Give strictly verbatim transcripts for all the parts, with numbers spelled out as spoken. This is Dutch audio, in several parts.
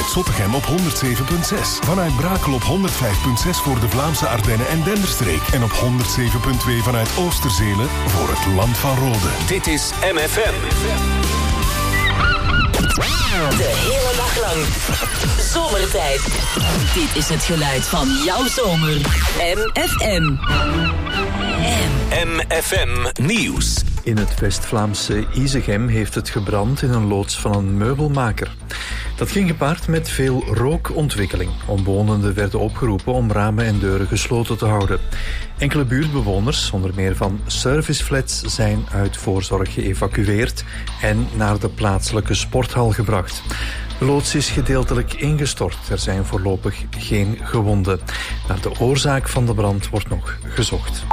vanuit Zottegem op honderd zeven komma zes. Vanuit Brakel op honderd vijf komma zes voor de Vlaamse Ardennen en Denderstreek. En op honderd zeven komma twee vanuit Oosterzelen voor het Land van Rode. Dit is M F M. De hele dag lang. Zomertijd. Dit is het geluid van jouw zomer. M F M. M F M Nieuws. In het West-Vlaamse Isegem heeft het gebrand in een loods van een meubelmaker. Dat ging gepaard met veel rookontwikkeling. Omwonenden werden opgeroepen om ramen en deuren gesloten te houden. Enkele buurtbewoners, onder meer van serviceflats, zijn uit voorzorg geëvacueerd en naar de plaatselijke sporthal gebracht. De loods is gedeeltelijk ingestort. Er zijn voorlopig geen gewonden. Naar de oorzaak van de brand wordt nog gezocht.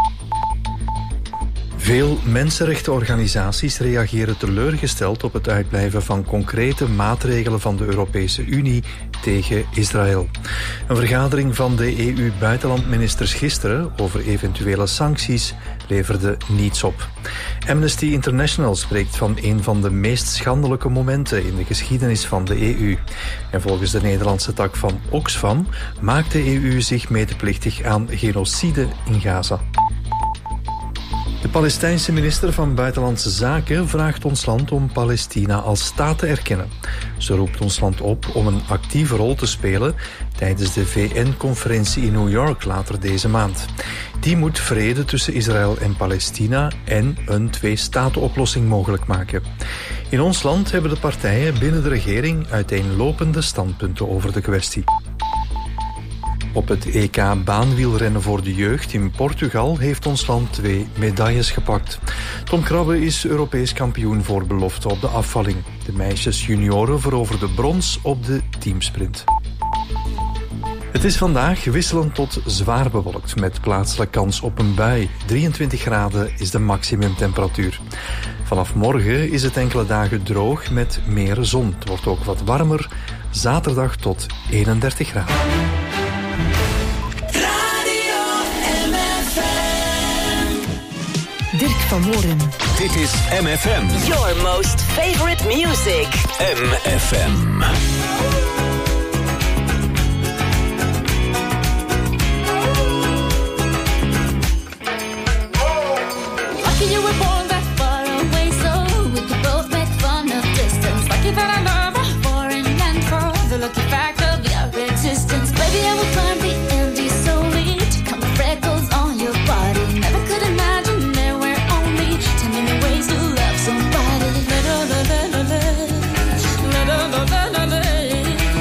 Veel mensenrechtenorganisaties reageren teleurgesteld op het uitblijven van concrete maatregelen van de Europese Unie tegen Israël. Een vergadering van de E U-buitenlandministers gisteren over eventuele sancties leverde niets op. Amnesty International spreekt van een van de meest schandelijke momenten in de geschiedenis van de E U. En volgens de Nederlandse tak van Oxfam maakt de E U zich medeplichtig aan genocide in Gaza. De Palestijnse minister van Buitenlandse Zaken vraagt ons land om Palestina als staat te erkennen. Ze roept ons land op om een actieve rol te spelen tijdens de V N-conferentie in New York later deze maand. Die moet vrede tussen Israël en Palestina en een twee-staten-oplossing mogelijk maken. In ons land hebben de partijen binnen de regering uiteenlopende standpunten over de kwestie. Op het E K baanwielrennen voor de jeugd in Portugal heeft ons land twee medailles gepakt. Tom Krabbe is Europees kampioen voor belofte op de afvalling. De meisjes junioren veroverden brons op de teamsprint. Het is vandaag wisselend tot zwaar bewolkt met plaatselijk kans op een bui. drieëntwintig graden is de maximumtemperatuur. Vanaf morgen is het enkele dagen droog met meer zon. Het wordt ook wat warmer. Zaterdag tot eenendertig graden. Dirk van Moren. Dit is M F M. Your most favorite music. M F M. Lucky you were born that far away, so we could both make fun of distance. Lucky that I love a foreign land for the lucky fact of your existence. Baby, I will climb the Andes solely to come with freckles on your body. Never could imagine ways to love somebody. La, la, la, la, la, la, la, la, la, la.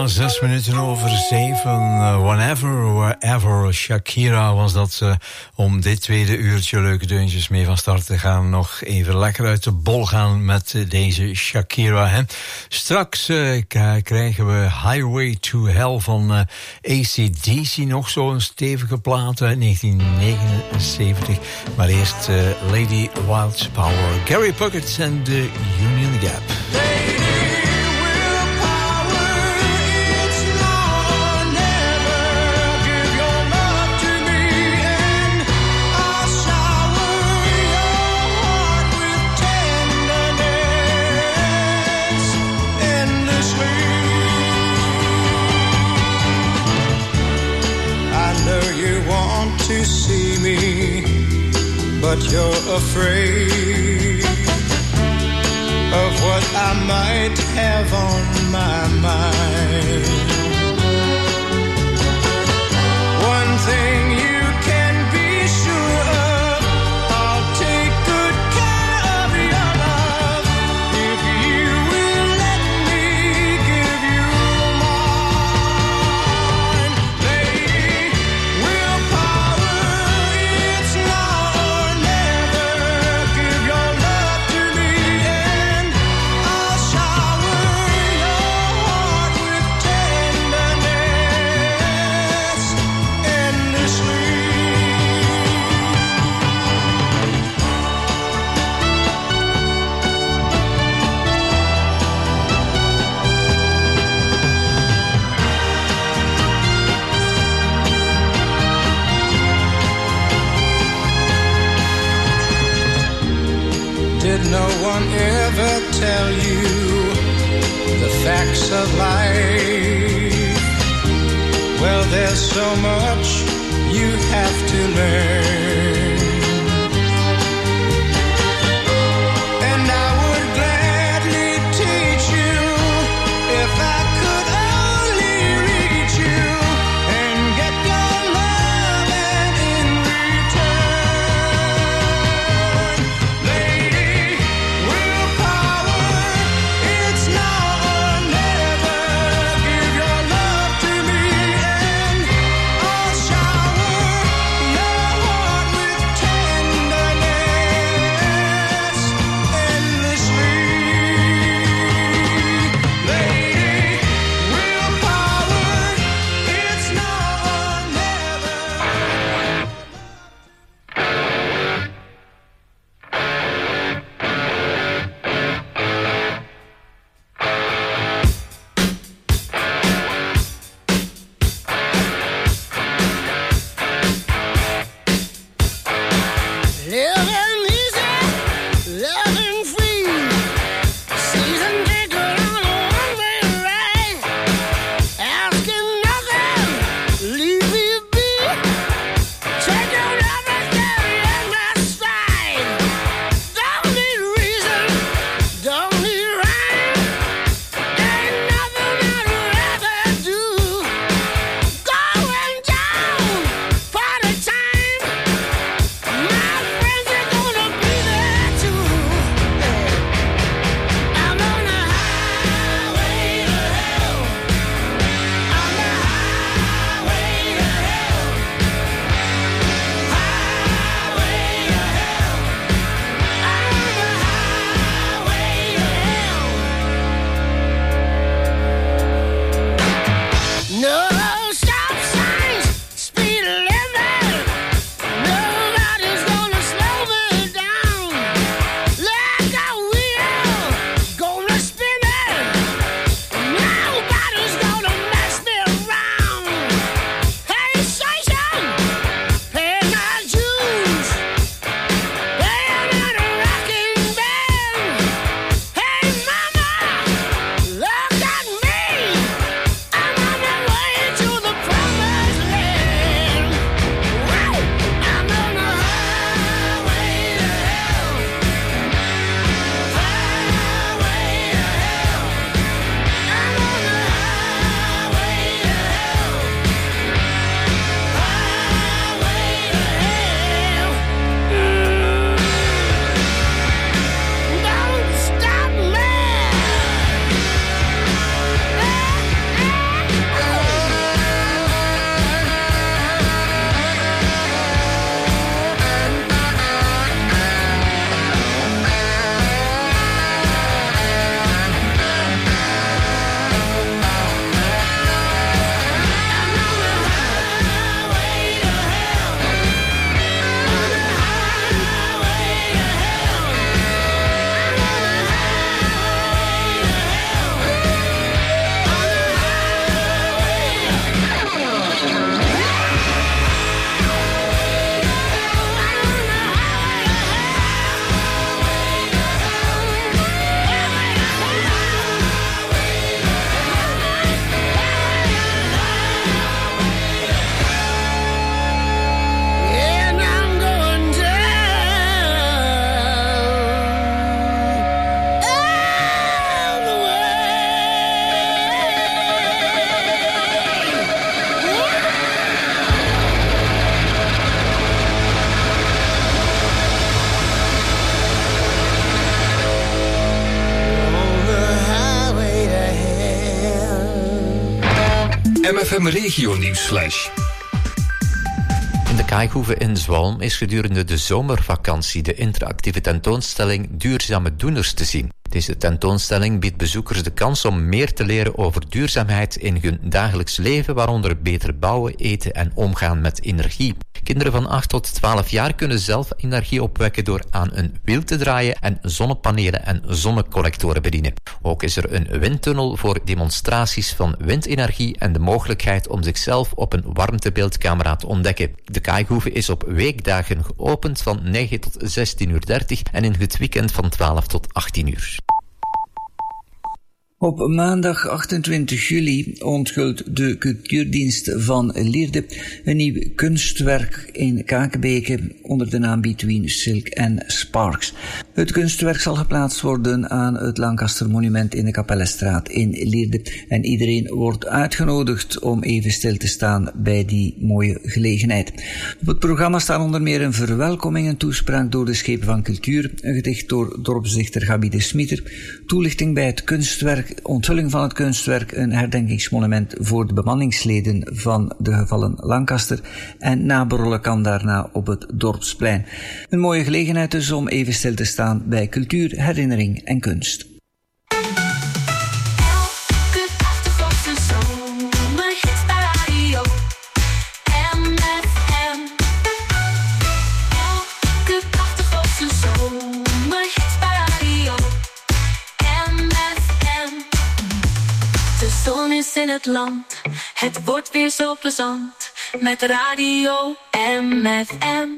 zes minuten over zeven. Uh, whenever, wherever. Shakira was dat uh, om dit tweede uurtje leuke deuntjes mee van start te gaan. Nog even lekker uit de bol gaan met uh, deze Shakira. Hè. Straks uh, k- krijgen we Highway to Hell van uh, A C D C. Nog zo'n stevige plaat uit negentien negenenzeventig. Maar eerst uh, Lady Wild's Power. Gary Puckett en de Union Gap. To see me, but you're afraid of what I might have on my mind. One thing you can be sure of, I'll take good care of your love if you will let me give you mine. Lady, willpower, it's now or never. Give your love to me and I'll shower your heart with tenderness endlessly. Did no one ever tell you the facts of life? Well, there's so much you have to learn, and I would gladly teach you if I could only reach you and get your love and in return. Lady, willpower, it's now or never. Give your love to me and I'll shower your heart M F M Regio Nieuwsflash. In de Kaaikhoeve in Zwalm is gedurende de zomervakantie de interactieve tentoonstelling Duurzame Doeners te zien. Deze tentoonstelling biedt bezoekers de kans om meer te leren over duurzaamheid in hun dagelijks leven, waaronder beter bouwen, eten en omgaan met energie. Kinderen van acht tot twaalf jaar kunnen zelf energie opwekken door aan een wiel te draaien en zonnepanelen en zonnecollectoren bedienen. Ook is er een windtunnel voor demonstraties van windenergie en de mogelijkheid om zichzelf op een warmtebeeldcamera te ontdekken. De Kaaikhoeve is op weekdagen geopend van negen tot zestien uur dertig en in het weekend van twaalf tot achttien uur. Op maandag achtentwintig juli onthult de cultuurdienst van Lierde een nieuw kunstwerk in Kakebeke onder de naam Between Silk and Sparks. Het kunstwerk zal geplaatst worden aan het Lancaster Monument in de Kapellenstraat in Lierde en iedereen wordt uitgenodigd om even stil te staan bij die mooie gelegenheid. Op het programma staan onder meer een verwelkoming, een toespraak door de Schepen van Cultuur, een gedicht door dorpsdichter Gabi de Smieter, toelichting bij het kunstwerk, onthulling van het kunstwerk, een herdenkingsmonument voor de bemanningsleden van de gevallen Lancaster en naborrelen kan daarna op het dorpsplein. Een mooie gelegenheid dus om even stil te staan bij cultuur, herinnering en kunst. De zon is in het land, het wordt weer zo plezant met Radio M F M.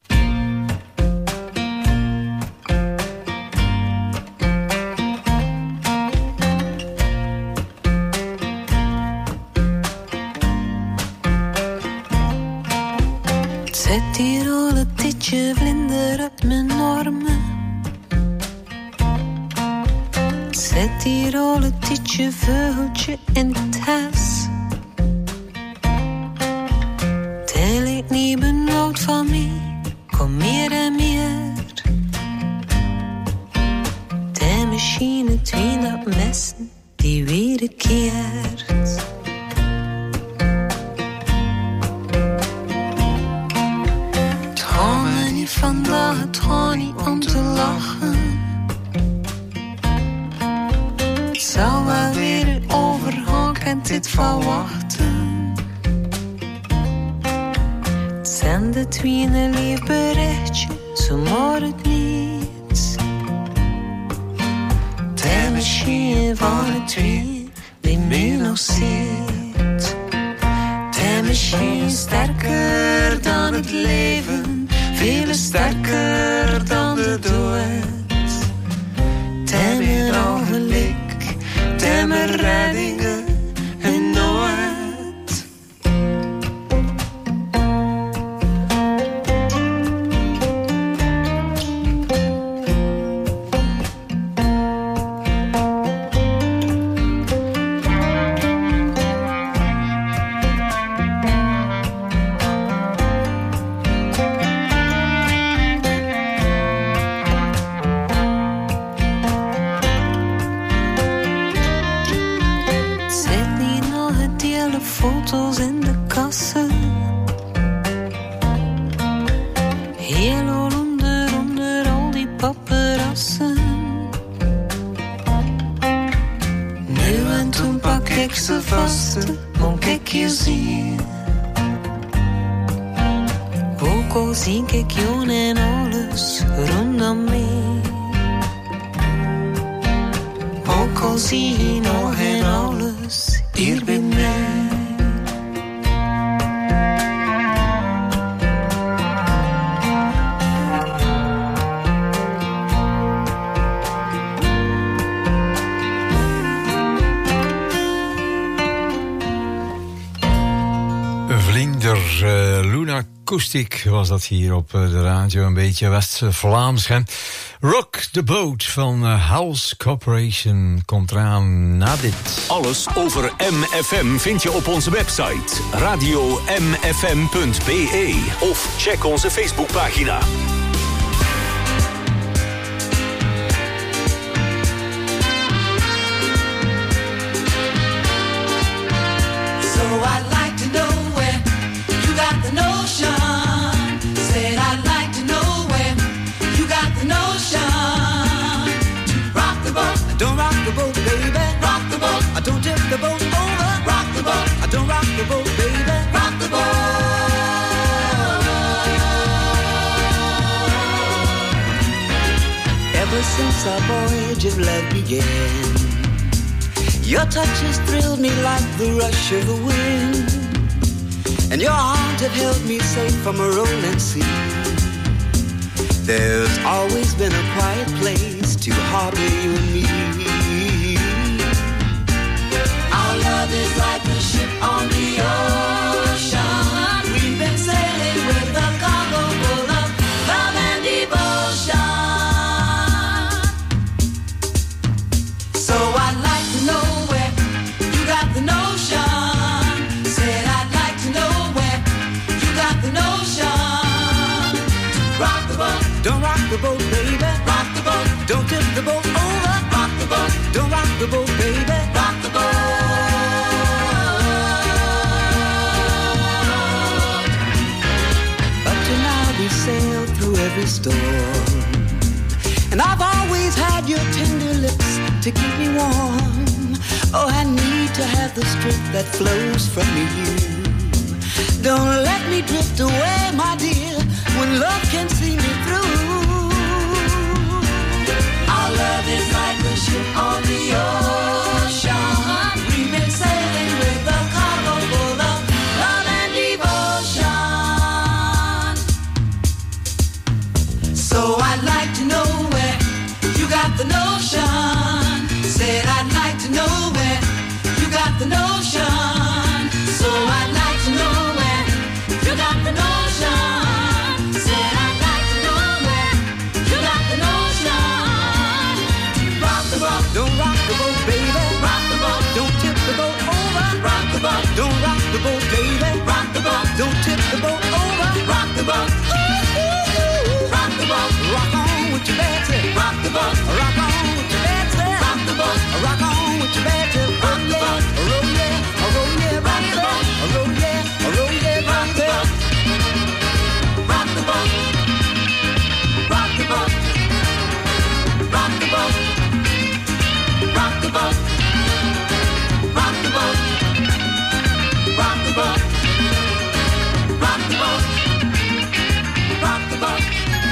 Zet die rollen, titje, vlinder op mijn normen. Zet die rollen, titje, vogeltje in het huis. Tel ik niet benauwd van mij, kom meer en meer. De machine twien dat messen, die wederkeert. Het gaat me niet vandaag, het gaat niet om te lachen. Zou wel weer overgaan, kent dit van wachten. Het zijn de twee een lief berichtje, zo maar het niet. De machine van het twee, die me nog ziet. De machine sterker dan het leven, veel sterker dan de dood. De mijn ogenblik, de mijn reddingen en nooit. Foto's in de kassen. Heel onder, onder al die paparassen. Nu en toen pak ik ze vast, moet ik je zien. Ook al zie ik jou en alles rondom mij. Ook al zie je nog en alles hier bij mij. Uh, Luna Acoustic was dat hier op uh, de radio, een beetje West-Vlaams. Hè? Rock the Boat van uh, House Corporation komt eraan na dit. Alles over M F M vind je op onze website radio m f m punt b e of check onze Facebookpagina. So I the boat, baby. Rock the boat. I don't tip the boat over. Rock the boat. I don't rock the boat, baby. Rock the boat. Ever since our voyage of love began, your touch has thrilled me like the rush of the wind, and your arms have held me safe from a rolling sea. There's always been a quiet place to harbor you and me. Our love is like a ship on the ocean. We've been sailing with a cargo full of love and devotion. So I'd like to know where you got the notion. Said I'd like to know where you got the notion. Rock the boat, don't rock the boat, baby. Rock the boat, don't tip the boat over. Rock the boat, don't rock the boat, baby. Rock the boat. Up to now we sailed through every storm, and I've always had your tender lips to keep me warm. Oh, I need to have the strength that flows from you. Don't let me drift away, my dear, when love can see me through. Our love is like a ship on the ocean. We've been sailing with a cargo full of love and devotion. So I'd like to know where you got the notion. Said I'd like to know where you got the notion. So I'd like to know where you got the notion. Said I'd like to know where you got the notion. Rock the boat, don't rock the boat, baby. Rock the boat, don't tip the boat over. Rock the boat, don't rock the boat, baby. Rock the boat, don't tip the boat over. Rock the boat, ooh, ooh, ooh. Rock the boat, rock on with your bad tip. Rock the boat, rock on with your bad tip. Rock the boat, rock on with your bad tip. Rock the boat, roll yeah, roll yeah, rock the boat, roll yeah, roll yeah, rock the boat. Rock the boat, rock the boat, rock the boat, rock the boat, rock the boat, rock the boat, rock the boat, rock the boat.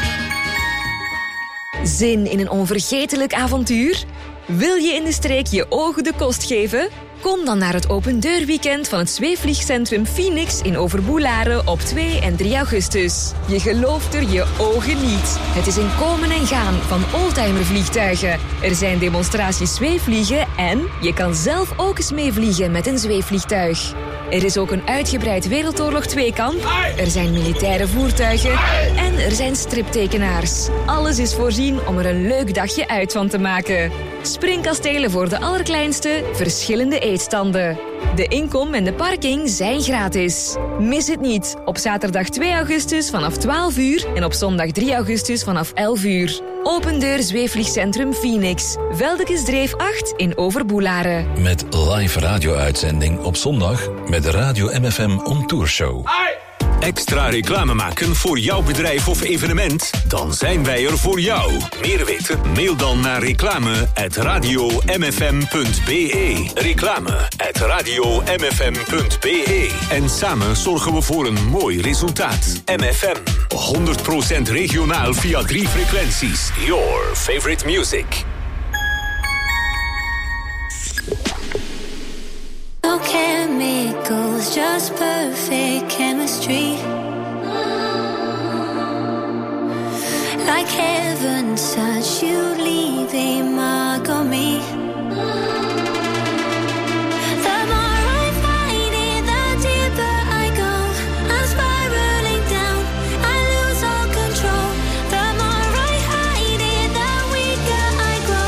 Zin in een onvergetelijk avontuur? Wil je in de streek je ogen de kost geven? Kom dan naar het opendeurweekend van het zweefvliegcentrum Phoenix in Overboelaren op twee en drie augustus. Je gelooft er je ogen niet. Het is een komen en gaan van oldtimervliegtuigen. Er zijn demonstraties zweefvliegen en je kan zelf ook eens meevliegen met een zweefvliegtuig. Er is ook een uitgebreid Wereldoorlog twee-kamp, er zijn militaire voertuigen en er zijn striptekenaars. Alles is voorzien om er een leuk dagje uit van te maken. Springkastelen voor de allerkleinste, verschillende eetstanden. De inkom en de parking zijn gratis. Mis het niet op zaterdag twee augustus vanaf twaalf uur en op zondag drie augustus vanaf elf uur. Opendeur Zweefvliegcentrum Phoenix, Veldekesdreef acht in Overboelaren. Met live radio-uitzending op zondag met de Radio M F M On Tour Show. Extra reclame maken voor jouw bedrijf of evenement? Dan zijn wij er voor jou. Meer weten? Mail dan naar reclame at radio m f m punt b e. Reclame at radio m f m punt b e. En samen zorgen we voor een mooi resultaat. M F M, honderd procent regionaal via drie frequenties. Your favorite music. No chemicals, just perfect chemistry. Like heaven's touch, you leave a mark on me. The more I find it, the deeper I go. I'm spiraling down, I lose all control. The more I hide it, the weaker I grow.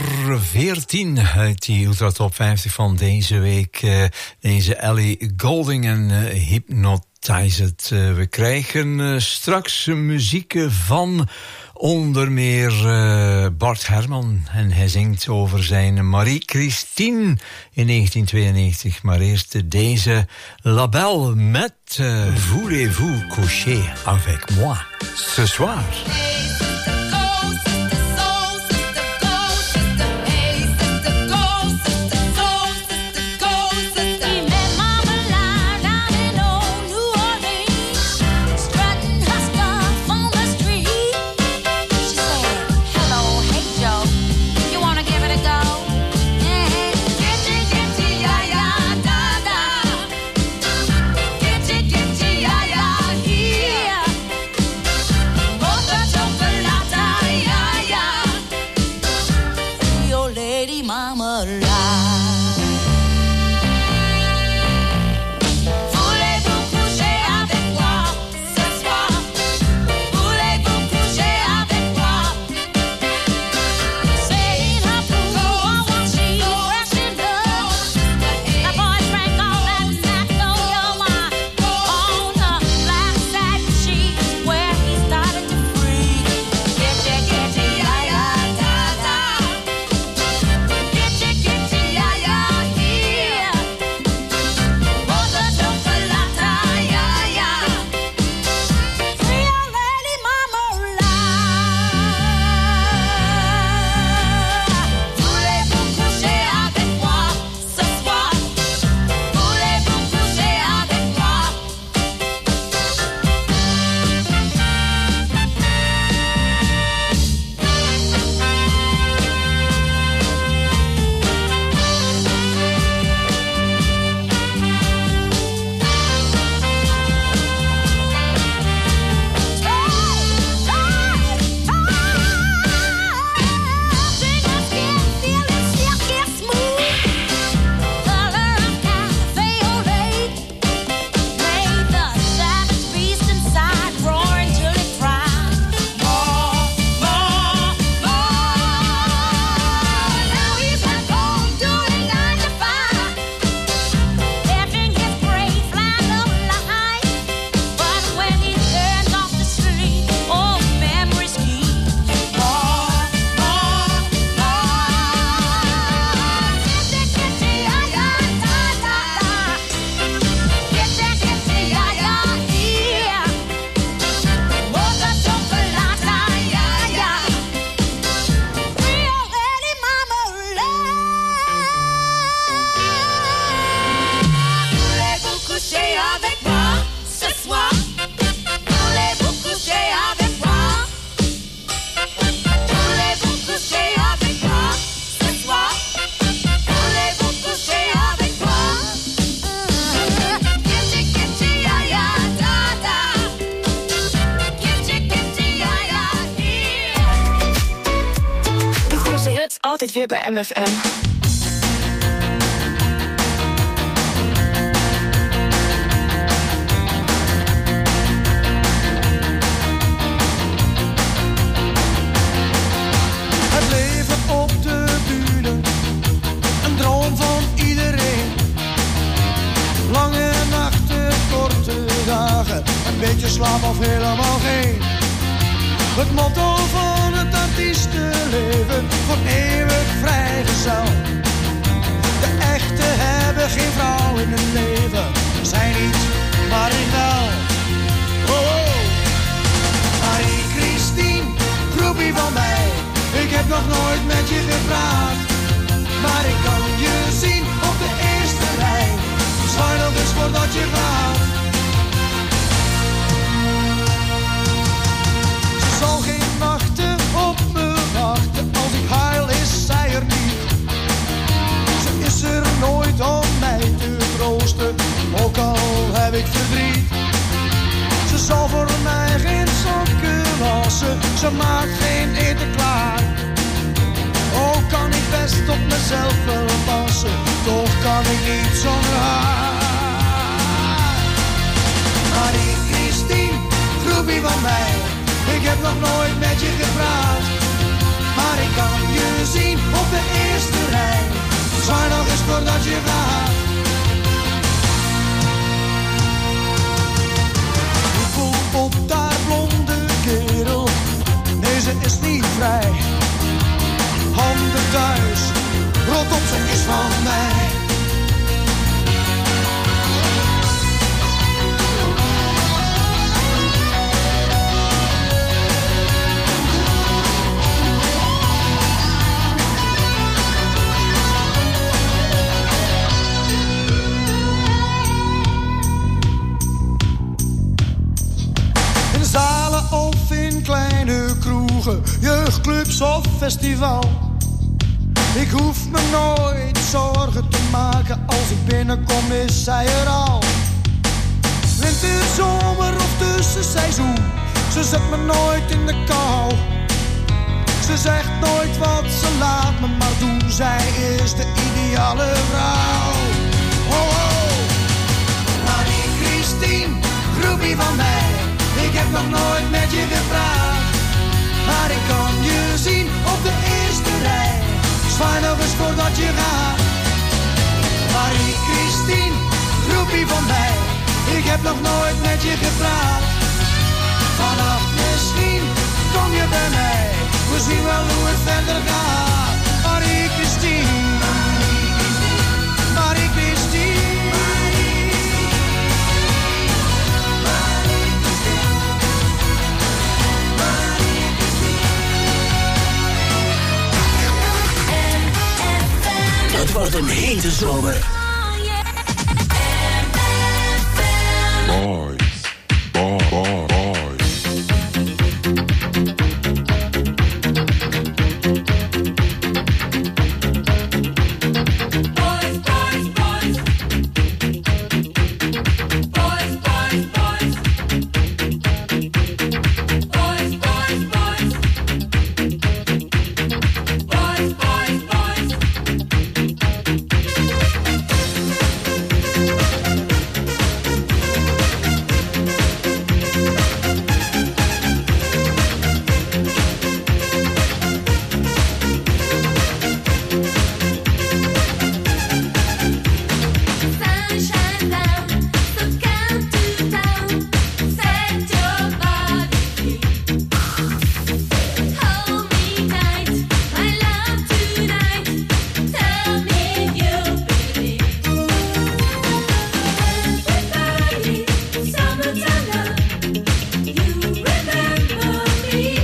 veertien uit die Ultra Top vijftig van deze week. Uh, deze Ellie Goulding en uh, Hypnotize It. Uh, we krijgen uh, straks muziek van onder meer uh, Bart Herman. En hij zingt over zijn Marie-Christine in negentien tweeënnegentig. Maar eerst deze label met uh, Voulez-vous coucher avec moi ce soir? Altijd weer bij M F M. Het leven op de bühne, een droom van iedereen. Lange nachten, korte dagen, een beetje slaap of helemaal geen. Het motto van het artiestenleven, voor eeuwig vrijgezel. De echte hebben geen vrouw in hun leven, zij niet, maar ik wel. Oh, oh. Marie-Christine, groepie van mij, ik heb nog nooit met je gepraat. Maar ik kan je zien op de eerste rij, zwaai nog eens voordat je gaat. Zal geen nachten op me wachten, als ik huil is zij er niet. Ze is er nooit om mij te troosten, ook al heb ik verdriet. Ze zal voor mij geen sokken wassen, ze maakt geen eten klaar. Ook kan ik best op mezelf wel passen, toch kan ik niet zonder haar. Marie-Christine, groepie van mij, ik heb nog nooit met je gepraat. Maar ik kan je zien op de eerste rij. Zwaai nog eens voordat je gaat. Voel op daar blonde kerel. Nee, ze is niet vrij. Handen thuis, rot op, ze is van mij. In zalen of in kleine kroegen, jeugdclubs of festival. Ik hoef me nooit zorgen te maken, als ik binnenkom is zij er al. Winter, zomer of tussenseizoen, ze zet me nooit in de kou. Ze zegt nooit wat, ze laat me maar doen, zij is de ideale vrouw. Oh, oh. Marie-Christine, groepie van mij, ik heb nog nooit met je gevraagd. Maar ik kan je zien op de eerste rij. Zwaai nog eens voordat je gaat. Marie-Christine, groepie van mij, ik heb nog nooit met je gepraat. Vannacht misschien kom je bij mij, we zien wel hoe het verder gaat. Marie-Christine, Marie-Christine. Het wordt een hete zomer. Boys, boy, boy, boys. Boys, boys, boys. Boys, boys, boys. Boys, boys, boys. Boys, boys, boys. Sunshine down, so come to town. Set your body free. Hold me tight, my love tonight. Tell me you believe. Everybody, summertime love. You remember me.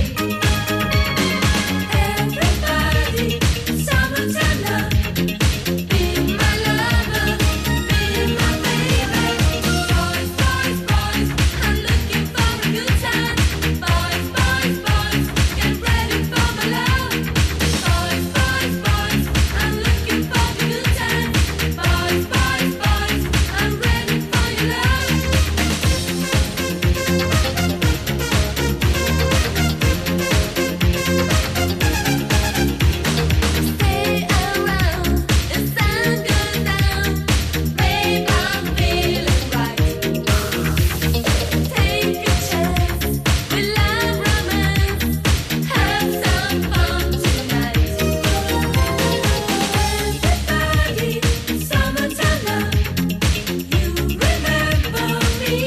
Everybody, summertime love. Be my lover, be my baby. Boys, boys, boys, I'm looking for a good time. Boys, boys, boys, get ready for my love. Boys, boys, boys, I'm looking for a good time. Boys, boys, boys, I'm ready for your love. Stay around, the sun goes down. Babe, I'm feeling right. Take a chance, we love romance. Have some fun tonight. Everybody, summertime love. You remember me.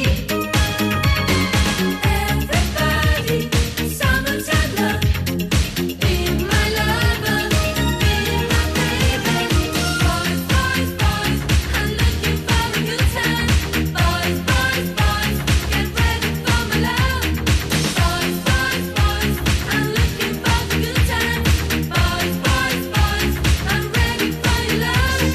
Everybody, summertime love. Be my lover, be my baby. Boys, boys, boys, I'm looking for a good time. Boys, boys, boys, get ready for my love. Boys, boys, boys, I'm looking for a good time. Boys, boys, boys, I'm ready for your love.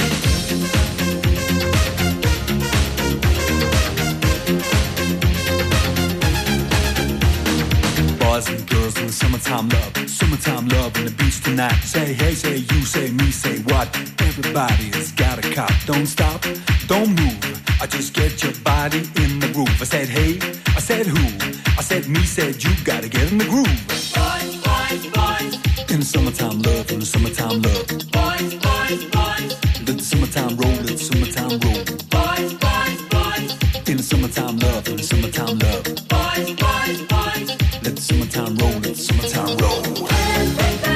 Boys and girls in the summertime love, summertime love on the beach tonight. Say hey, say you, say me, say what? Everybody has got a cop. Don't stop, don't move. I just get your body in the groove. I said hey, I said who? I said me, said you. Gotta get in the groove. Boys, boys, boys. In the summertime love, in the summertime love. Boys, boys, boys. Let the summertime roll, let the summertime roll. Boys, boys, boys. In the summertime love, in the summertime love. Boys, boys, boys. Let the summertime roll, let the summertime roll. Everybody.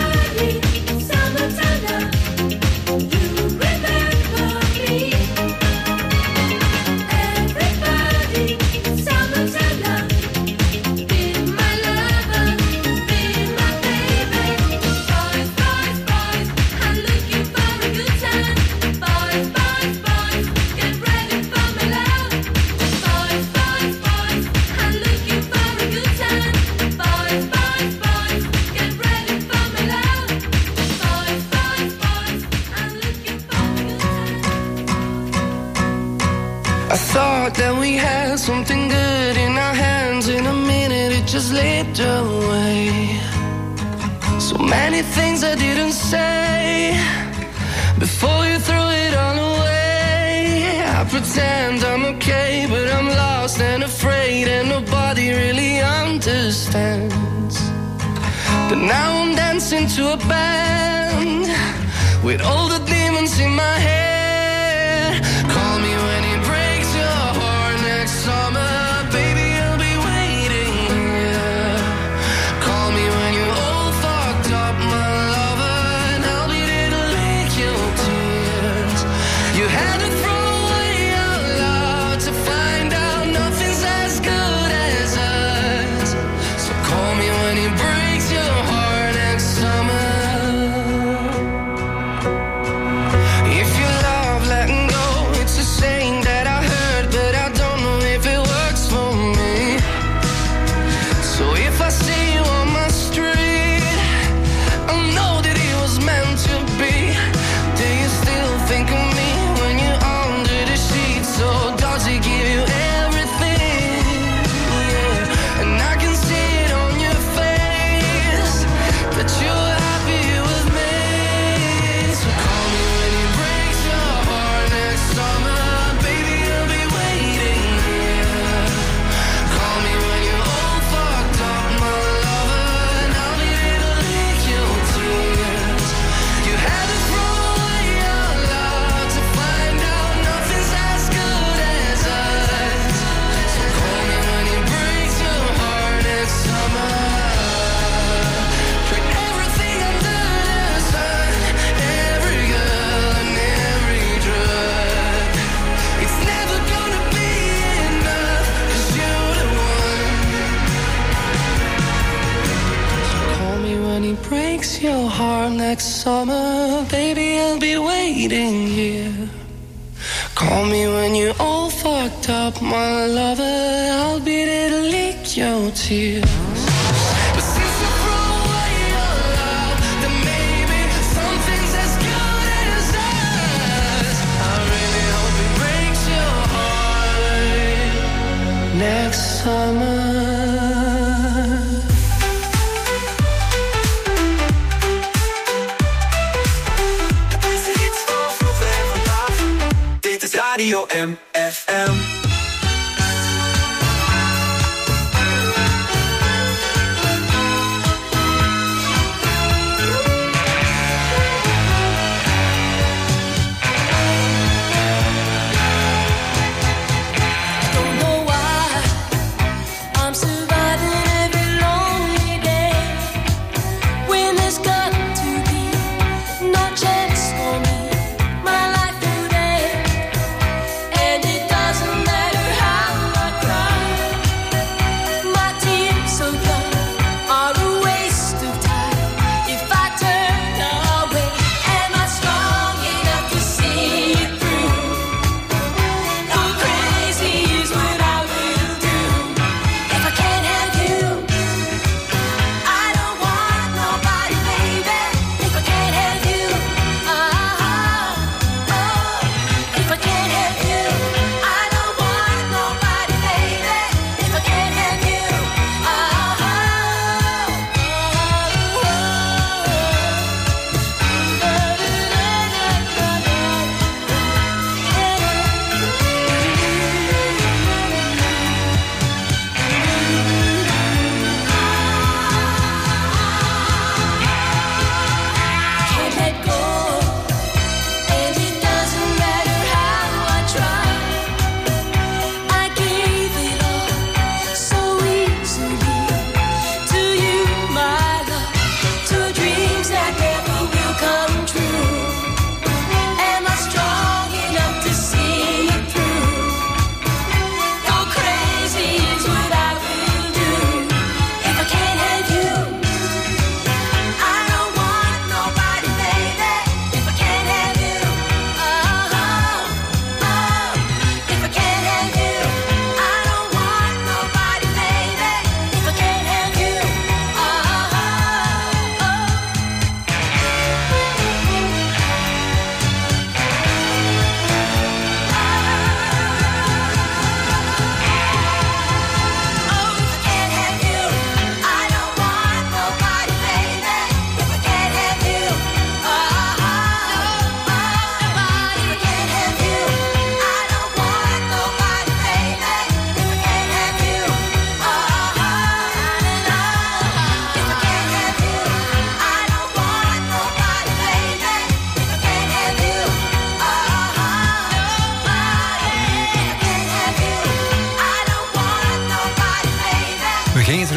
thought that we had something good in our hands. In a minute it just slipped away. So many things I didn't say before you threw it all away. I pretend I'm okay, but I'm lost and afraid, and nobody really understands. But now I'm dancing to a band with all the demons in my head. Call me when it breaks your heart next summer, baby, I'll be waiting here. Call me when you're all fucked up, my lover, and I'll be there to lick your tears. You had to throw away our love to find out nothing's as good as us. So call me when it breaks your heart next summer. If you love letting go, it's a saying that I heard, but I don't know if it works for me. So if I see you on my street, I know that it was meant to be. Do you still think of me when you're under the sheets? Or does it give you everything? Yeah. And I can see it on your face that you're happy with me. So call me when it breaks your heart next summer, baby, I'll be waiting here. Call me when you're all fucked up, my lover, and I'll be there to lick your tears. You had to throw away your love to find out nothing's as good as us. So call me when it breaks your heart next summer. Tried everything under the sun, every girl and every drug. It's never gonna be enough, 'cause you're the one. So call me when it breaks your heart next summer, baby, I'll be waiting here. Call me when you're all fucked up, my lover, I'll be there to lick your tears. But since you threw away your love, then maybe something's as good as us. I really hope it breaks your heart next summer. Dit is Radio M F M. Don't know why I'm surviving every lonely day when there's got to be no chance for me, my life today, and it doesn't matter.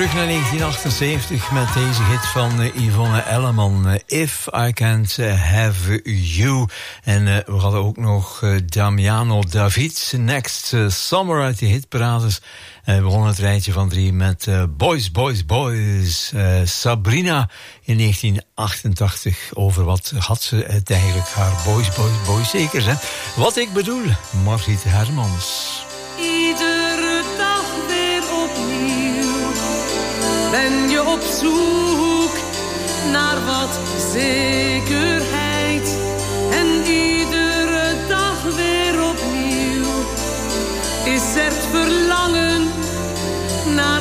terug naar negentien achtenzeventig met deze hit van uh, Yvonne Elleman. Uh, If I Can't uh, Have You. En uh, we hadden ook nog uh, Damiano David. Next uh, Summer uit de hitparades. En we begonnen het rijtje van drie met uh, Boys, Boys, Boys. Uh, Sabrina in negentien achtentachtig. Over wat had ze het eigenlijk? Haar Boys, Boys, Boys zeker, hè? Wat ik bedoel, Margriet Hermans. Iedere dag weer opnieuw ben je op zoek naar wat zekerheid. En iedere dag weer opnieuw is er het verlangen naar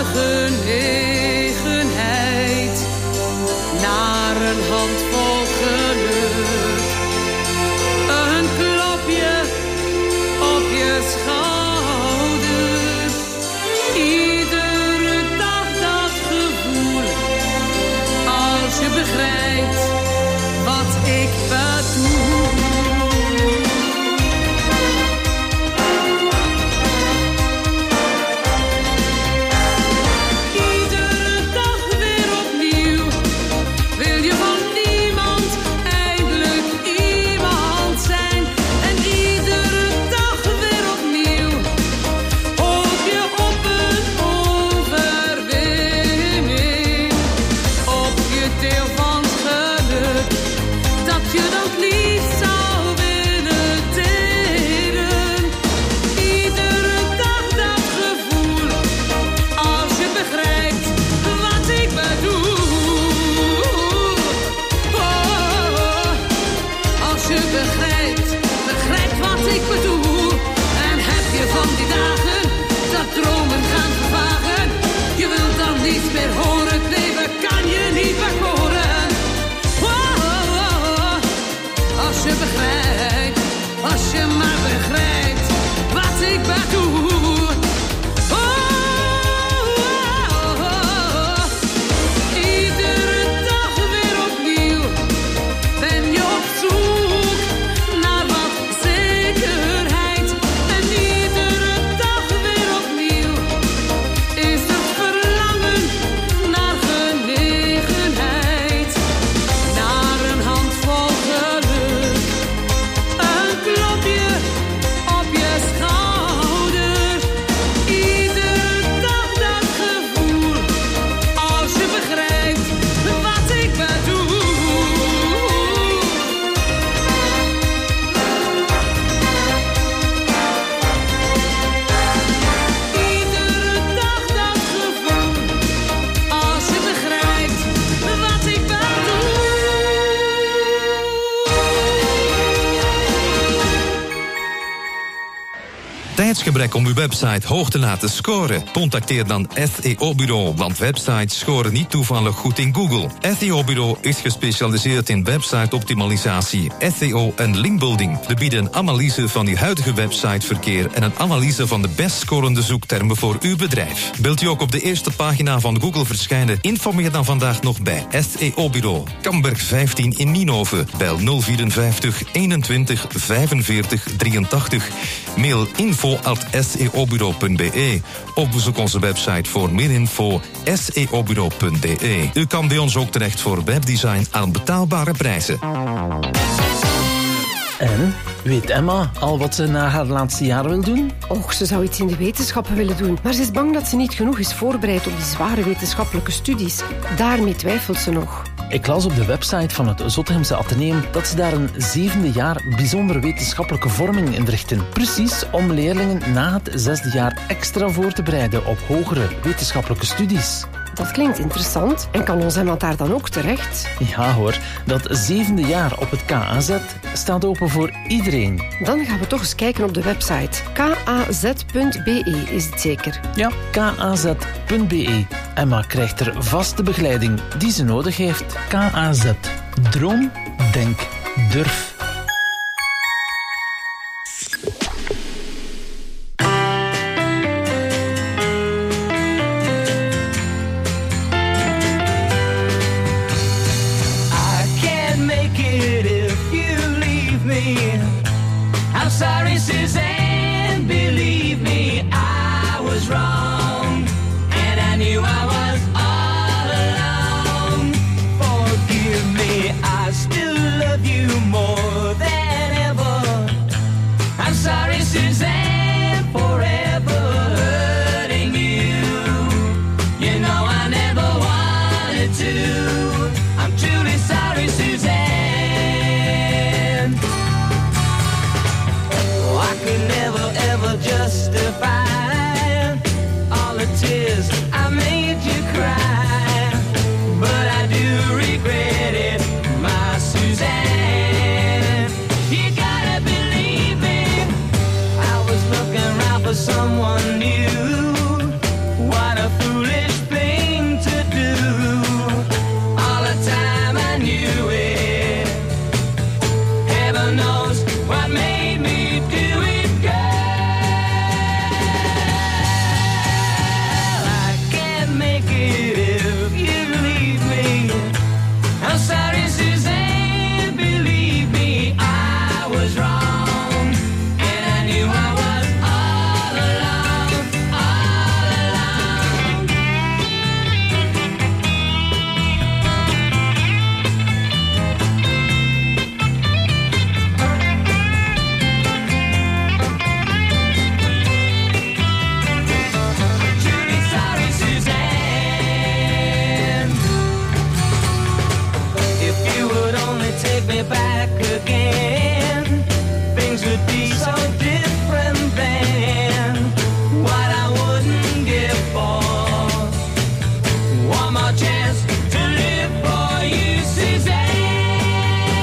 genegenheid, naar een handvol geluk, een klopje op je schouder. Iedere dag dat gevoel, als je begrijpt wat ik bedoel. Als je maar begrijpt wat ik bedoel. Oh, oh, oh. Iedere dag weer opnieuw ben je op zoek naar wat zekerheid. En iedere dag weer opnieuw is het verlangen naar genegenheid, naar een handvol geluk, een klopje op je schouder. Iedere dag dat gevoel, als je begrijpt wat ik bedoel. Iedere dag dat gevoel, als je begrijpt wat ik bedoel. Tijdsgebrek om uw website hoog te laten scoren? Contacteer dan S E O-bureau, want websites scoren niet toevallig goed in Google. S E O-bureau is gespecialiseerd in website-optimalisatie, S E O en linkbuilding. We bieden een analyse van uw huidige websiteverkeer en een analyse van de best scorende zoektermen voor uw bedrijf. Wilt u ook op de eerste pagina van Google verschijnen? Informeer dan vandaag nog bij S E O-bureau. Kamberg vijftien in Nienhoven. Bel nul vierenvijftig eenentwintig vijfenveertig drieëntachtig. Mail info at s e o bureau punt b e of bezoek onze website voor meer info s e o bureau punt b e. U kan bij ons ook terecht voor webdesign aan betaalbare prijzen. En, weet Emma al wat ze na haar laatste jaar wil doen? Och, ze zou iets in de wetenschappen willen doen. Maar ze is bang dat ze niet genoeg is voorbereid op die zware wetenschappelijke studies. Daarmee twijfelt ze nog. Ik las op de website van het Zottegemse Atheneum dat ze daar een zevende jaar bijzondere wetenschappelijke vorming inrichten. Precies om leerlingen na het zesde jaar extra voor te bereiden op hogere wetenschappelijke studies. Dat klinkt interessant. En kan ons Emma daar dan ook terecht? Ja hoor, dat zevende jaar op het K A Z staat open voor iedereen. Dan gaan we toch eens kijken op de website. k a z punt b e is het zeker? Ja, k a z punt b e. Emma krijgt er vaste begeleiding die ze nodig heeft. K A Z. Droom, denk, durf. Sorry, Suzanne, believe me, I was wrong, and I knew I was more than ever. I'm sorry, Suzanne, forever hurting you. You know I never wanted to. I'm truly sorry, Suzanne. Oh, I could never ever justify all the tears I made you cry, but I do regret it, my Suzanne. You gotta believe me, I was looking around for someone new. What a foolish thing to do. All the time I knew it. Heaven knows what made me do it, girl. I can't make it if you leave me. I'm sorry, Suzanne, believe me, I was wrong. And I knew I was all alone, all alone. Truly sorry, Suzanne. If you would only take me back again, things would be so different then. What I wouldn't give for one more chance to live for you, Suzanne.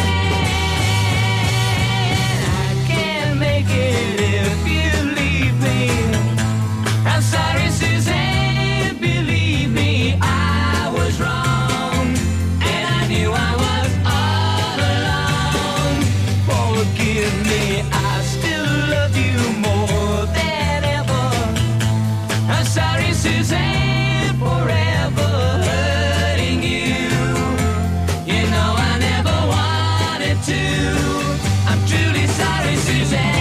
I can't make it if you leave me. I'm sorry, Suzanne, believe me, I was wrong. And I knew I was all alone. Forgive me, I still love you more than ever. I'm sorry, Suzanne, forever hurting you. You know I never wanted to. I'm truly sorry, Suzanne.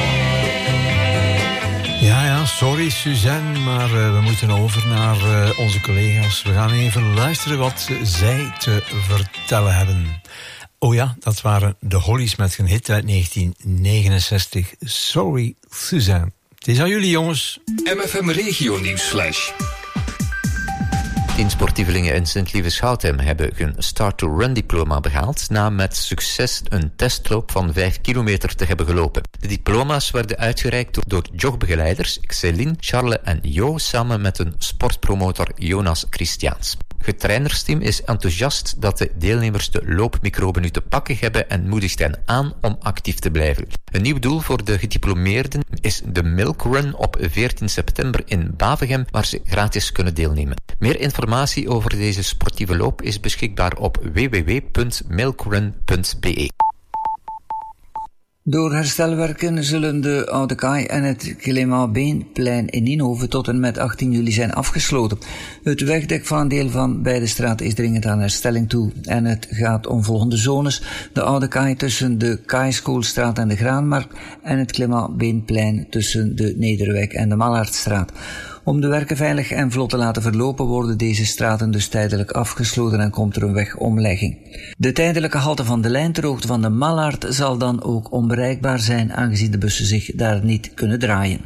Ja, ja, sorry Suzanne, maar uh, we moeten over naar uh, onze collega's. We gaan even luisteren wat zij te vertellen hebben. Oh ja, dat waren de Hollies met een hit uit negentien negenenzestig. Sorry Suzanne. Het is aan jullie, jongens. M F M Regio Nieuwsflash. Tien sportievelingen in Sint-Lieve-Schouten hebben hun Start-to-Run-diploma behaald na met succes een testloop van vijf kilometer te hebben gelopen. De diploma's werden uitgereikt door jogbegeleiders Céline, Charles en Jo samen met een sportpromotor Jonas Christiaans. Het trainersteam is enthousiast dat de deelnemers de loopmicroben nu te pakken hebben en moedigt hen aan om actief te blijven. Een nieuw doel voor de gediplomeerden is de Milk Run op veertien september in Bavegem, waar ze gratis kunnen deelnemen. Meer informatie over deze sportieve loop is beschikbaar op w w w punt milkrun punt b e. Door herstelwerken zullen de Oude Kaai en het Clément-Beenplein in Nienhoven tot en met achttien juli zijn afgesloten. Het wegdek van een deel van beide straten is dringend aan herstelling toe. En het gaat om volgende zones: de Oude Kaai tussen de Kaaischoolstraat en de Graanmarkt en het Clément-Beenplein tussen de Nederwijk en de Mallaardstraat. Om de werken veilig en vlot te laten verlopen worden deze straten dus tijdelijk afgesloten en komt er een wegomlegging. De tijdelijke halte van de lijn ter hoogte van de Mallaard zal dan ook onbereikbaar zijn, aangezien de bussen zich daar niet kunnen draaien.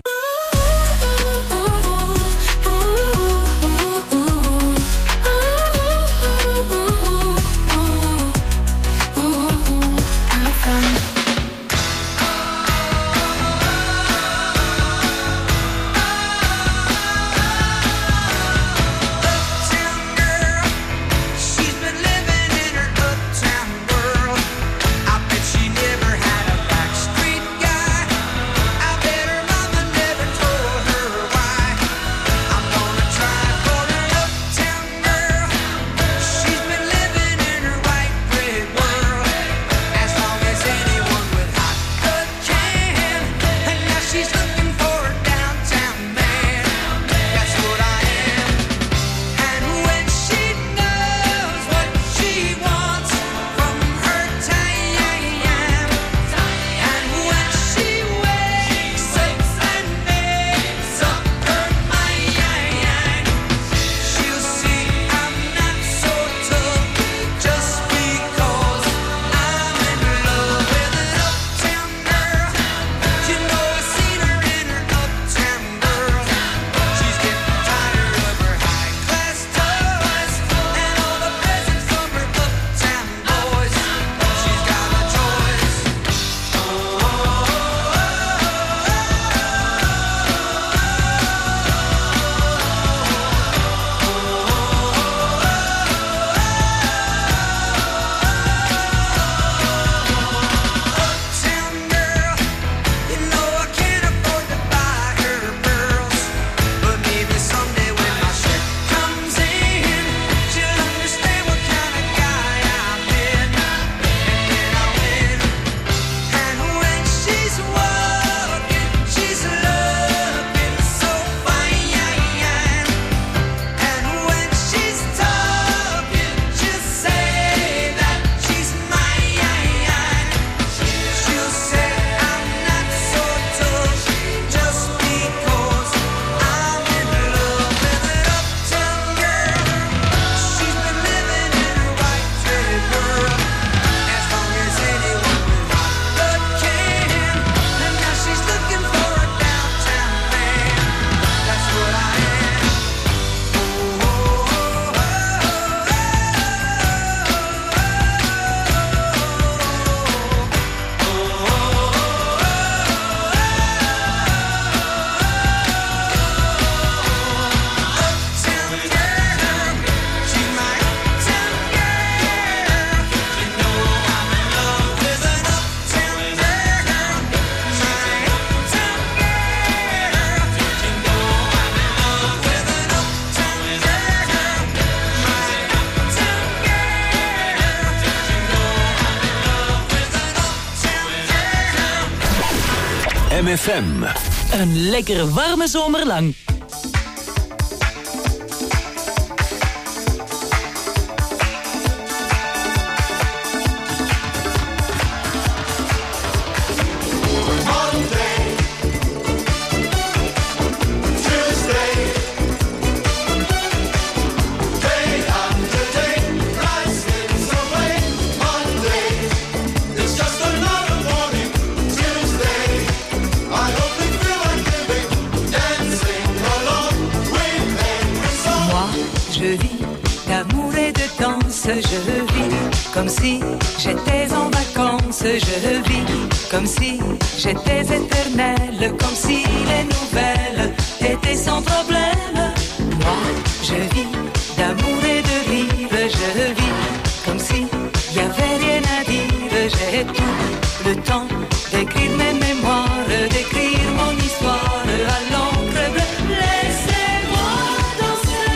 She never had a backstreet guy. I bet her mama never M F M. Een lekkere warme zomer lang. Je vis comme si j'étais en vacances, je vis comme si j'étais éternelle, comme si les nouvelles étaient sans problème. Moi, je vis d'amour et de rire, je vis comme si y avait rien à dire. J'ai tout le temps d'écrire mes mémoires, d'écrire mon histoire à l'encre bleue. Laissez-moi danser.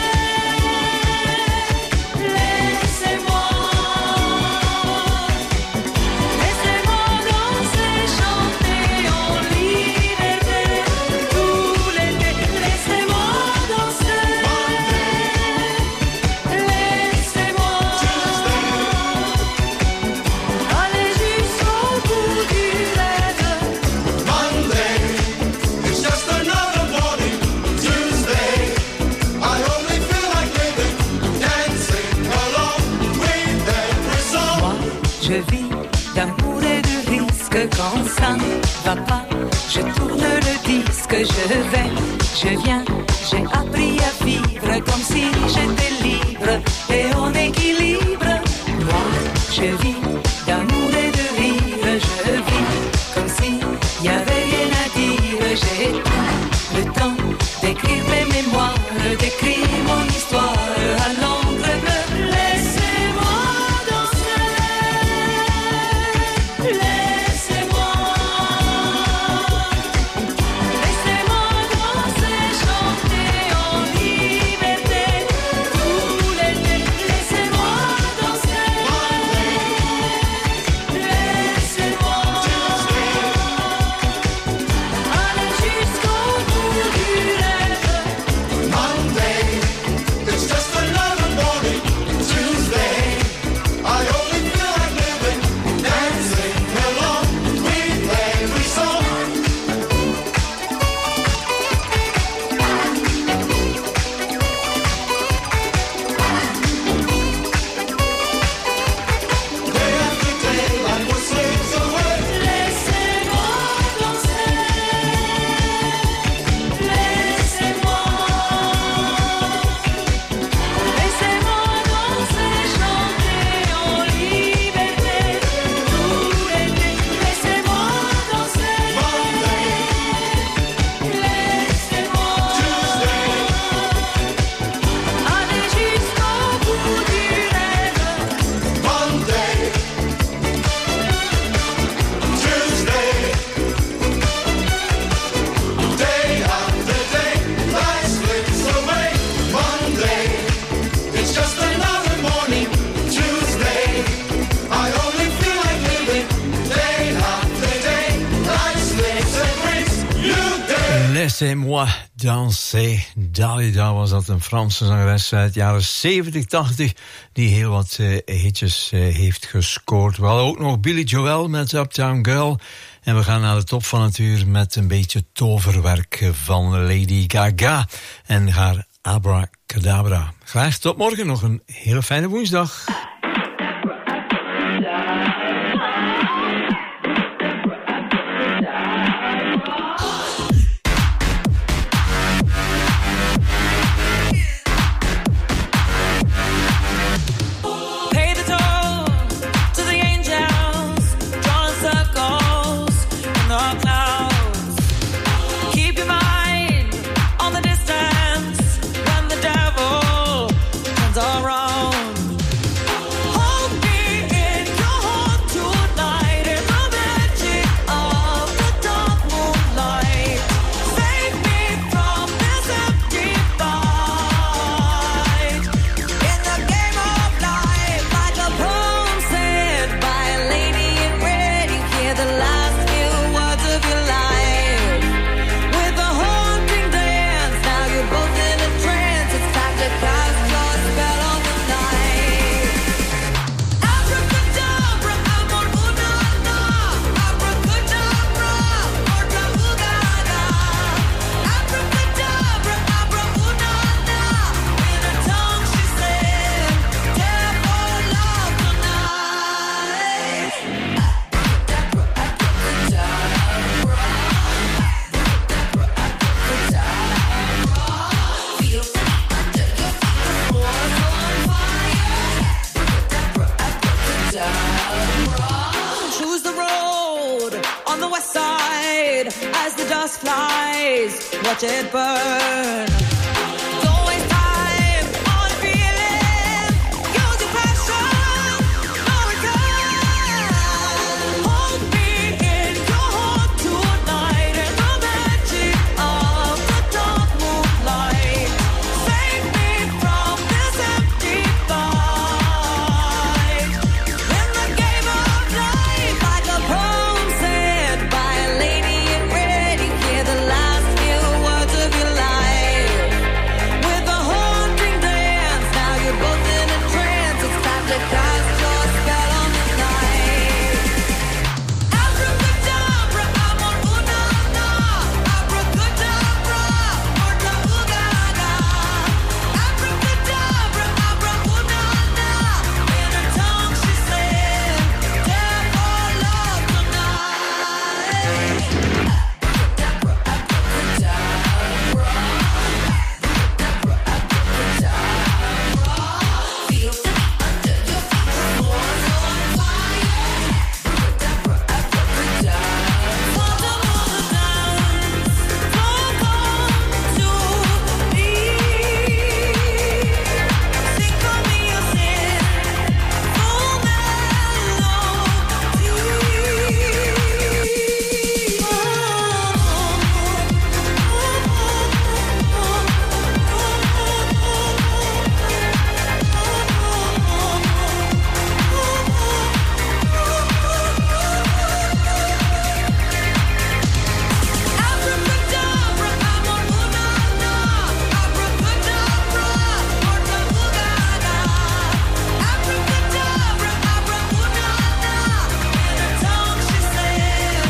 Je vis d'amour et de risque. Quand ça ne va pas, je tourne le disque. Je vais, je viens, j'ai appris à vivre comme si j'étais libre et en équilibre. Moi, je vis d'amour et de rire. Je vis comme si y avait rien à dire. J'ai tout le temps d'écrire mes mémoires, d'écrire mon histoire à l'encre bleue. Laissez-moi danser. Laissez-moi, laissez-moi danser, chanter en liberté tout l'été. Laissez-moi danser, laissez-moi aller jusqu'au bout du rêve. Monday, it's just another morning. Tuesday, I only feel like living, dancing along with every song. Day after day, life was slips away. Laissez-moi danser, laissez-moi, laissez-moi danser, chanter en liberté tout l'été. Laissez-moi danser, laissez-moi aller jusqu'au bout du rêve. Monday, Tuesday, day after day, life slips away. Monday, it's just another morning. Tuesday, I only feel like living. Day after day, life slips and brings new day. Laissez-moi danser. Dalida was dat, een Franse zangeres uit de jaren zeventig, tachtig... die heel wat uh, hitjes uh, heeft gescoord. We hadden ook nog Billy Joel met Uptown Girl. En we gaan naar de top van het uur met een beetje toverwerk van Lady Gaga en haar Abracadabra. Graag tot morgen, nog een hele fijne woensdag. Pay the toll to the angels, drawing circles in the clouds. Keep your mind on the distance when the devil turns around. west side as the dust flies. Watch it burn.